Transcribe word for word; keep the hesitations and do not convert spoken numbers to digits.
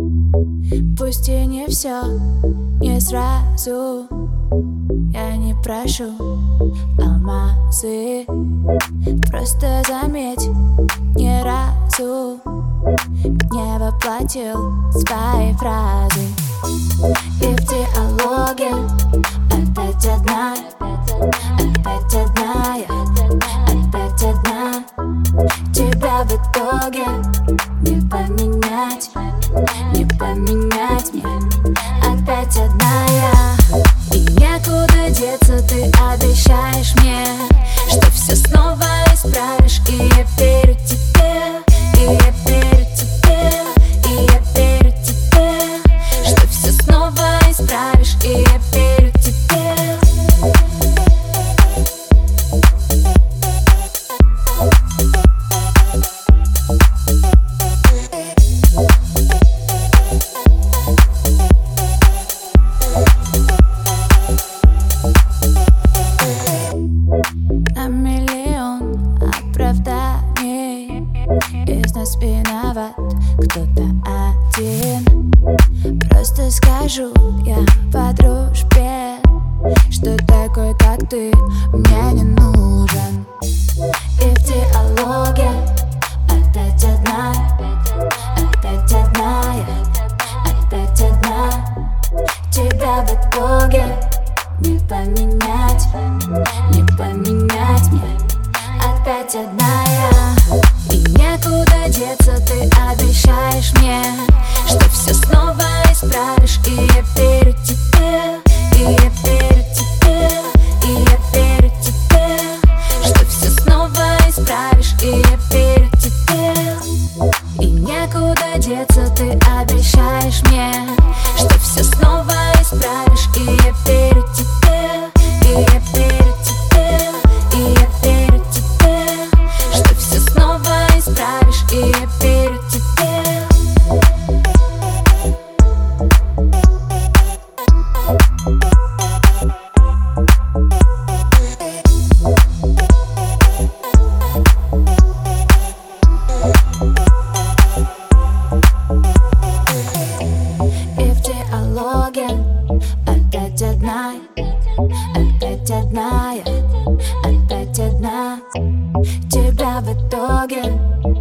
Пусть и не все, не сразу. Я не прошу алмазы, просто заметь, ни разу не воплотил свои фразы. И в диалоге опять одна, опять одна я, опять одна. Тебя в итоге не поменять, не поменять мне. Опять одна я, и некуда деться, ты обещаешь мне, что все снова исправишь. И я верю тебе, и я верю тебе, и я верю тебе, что все снова исправишь. И я верю тебе. На миллион оправданий из нас виноват кто-то один. Просто скажу я по дружбе, что такой, как ты, мне не нужен. И в диалоге опять одна, опять одна я, опять одна. Тебя в итоге не поменять, не поменять мне. Опять одна я, и некуда деться, ты обещаешь мне, что все снова исправишь. И я верю тебе, и я верю тебе, и я верю тебе, что все снова исправишь. И я верю тебе, и некуда деться, ты обещаешь мне, что все снова исправишь. И я верю тебе, и я верю тебе, и я верю тебе, что все снова исправишь. И я верю тебе. И в диалоге опять одна, опять одна я, опять одна. Тебя в итоге